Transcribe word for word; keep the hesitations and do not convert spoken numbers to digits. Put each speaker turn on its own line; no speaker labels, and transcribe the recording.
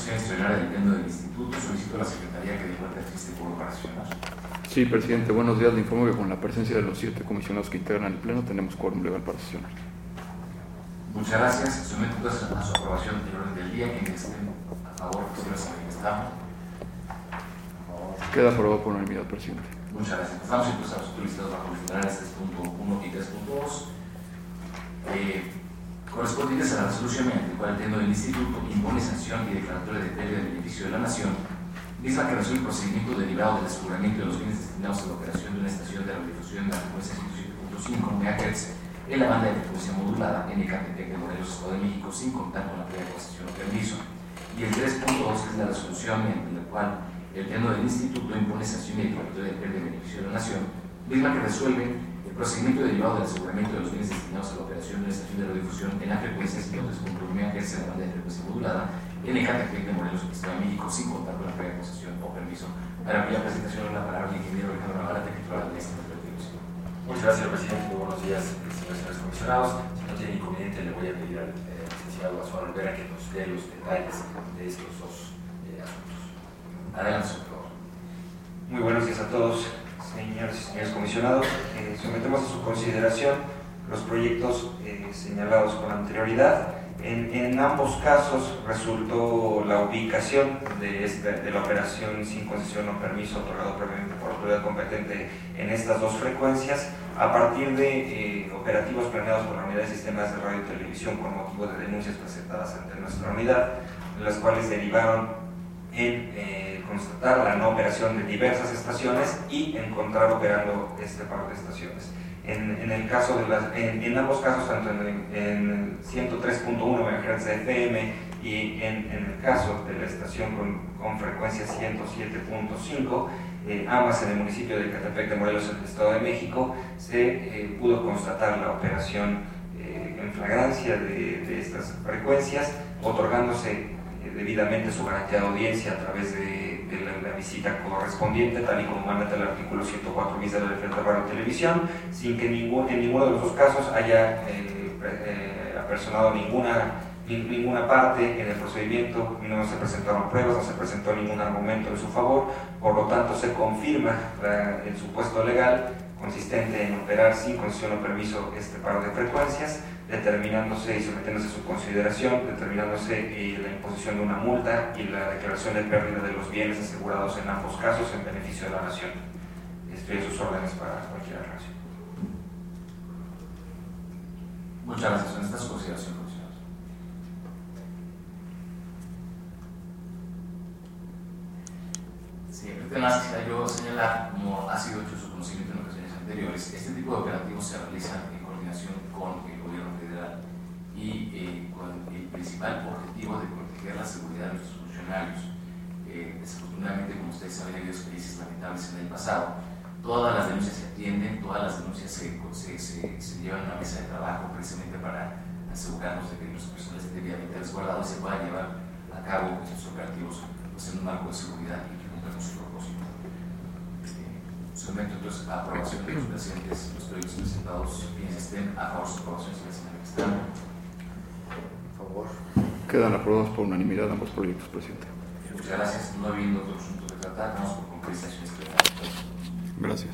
sesión extraordinaria del Pleno del Instituto. Solicito a la Secretaría que dé cuenta de este foro para sesionar.
Sí, presidente. Buenos días. Le informo que con la presencia de los siete comisionados que integran el Pleno tenemos quórum legal para sesionar.
Muchas gracias. Someto entonces a su aprobación el orden del día. Quienes estén a favor, pues se manifestamos.
Queda aprobado por unanimidad, presidente.
Muchas gracias. Estamos entonces a los solicitados bajo los generales tres punto uno y tres punto dos. Eh, correspondientes a la resolución mediante la cual el Pleno del Instituto impone sanción y declaratoria de pérdida de beneficio de la Nación, misma que resuelve el procedimiento derivado del aseguramiento de los bienes destinados a la operación de una estación de radiodifusión de la frecuencia ciento siete punto cinco megahertz en la banda de frecuencia modulada en Ecatepec de Morelos, Estado de México, sin contar con la previa concesión o permiso. Y el tres punto dos, que es la resolución mediante la cual el Pleno del Instituto impone sanción y declaratoria de pérdida de beneficio de la Nación, misma que resuelve el procedimiento derivado del aseguramiento de los bienes destinados a la operación de una estación de radiodifusión en la frecuencia ciento tres punto uno megahertz en la banda de frecuencia modulada en Ecatepec de Morelos, Estado de México, sin contar con la previa concesión o permiso. Para cuya presentación de la palabra el ingeniero Alejandro Navarra, titular de esta interpretación.
Muchas gracias, señor presidente. Muy buenos días, señores y señores comisionados. Si no tiene inconveniente, le voy a pedir al eh, licenciado Azuara Olvera que nos dé los detalles de estos dos eh, asuntos.
Adelante, por favor.
Muy buenos días a todos, señores y señores comisionados. Eh, sometemos a su consideración los proyectos eh, señalados con anterioridad. En, en ambos casos resultó la ubicación de, esta, de la operación sin concesión o permiso otorgado previamente por autoridad competente en estas dos frecuencias a partir de eh, operativos planeados por la Unidad de Sistemas de Radio y Televisión con motivo de denuncias presentadas ante nuestra unidad, las cuales derivaron en eh, constatar la no operación de diversas estaciones y encontrar operando este par de estaciones. En, en, el caso de las, en, en ambos casos, tanto en, en ciento tres punto uno megahertz de F M y en, en el caso de la estación con, con frecuencia ciento siete punto cinco, eh, ambas en el municipio de Ecatepec de Morelos, en el Estado de México, se eh, pudo constatar la operación eh, en flagrancia de, de estas frecuencias, otorgándose eh, debidamente su garantía de audiencia a través de de la, la visita correspondiente, tal y como manda el artículo ciento cuatro bis de la Ley Federal de Radio y Televisión, sin que ningún, en ninguno de los dos casos haya eh, eh, apersonado ninguna, ninguna parte en el procedimiento, no se presentaron pruebas, no se presentó ningún argumento en su favor, por lo tanto se confirma la, el supuesto legal consistente en operar sin concesión o permiso este par de frecuencias, determinándose y sometiéndose a su consideración, determinándose eh, la imposición de una multa y la declaración de pérdida de los bienes asegurados en ambos casos en beneficio de la Nación. Estoy a sus órdenes para cualquier aclaración.
Muchas gracias. En estas consideraciones, comisionados. Sí, en más quisiera yo señalar, como ha sido hecho su conocimiento en ocasiones anteriores, este tipo de operativos se realizan en coordinación con el gobierno federal y eh, con el principal objetivo de proteger la seguridad de nuestros funcionarios. Eh, desafortunadamente, como ustedes saben, ha habido experiencias lamentables en el pasado. Todas las denuncias se atienden, todas las denuncias se, se, se, se llevan a una mesa de trabajo precisamente para asegurarnos de que nuestros personas estén debidamente resguardados y se puedan llevar a cabo estos operativos pues, en un marco de seguridad y que cumplan su propósito. Someto entonces a aprobación de los presentes, los proyectos presentados, quienes estén a favor de su aprobación, se les manifestan.
Por favor.
Quedan aprobados por unanimidad ambos proyectos, presidente.
Muchas gracias. No habiendo otro asunto que tratar, vamos por concreción.
Gracias.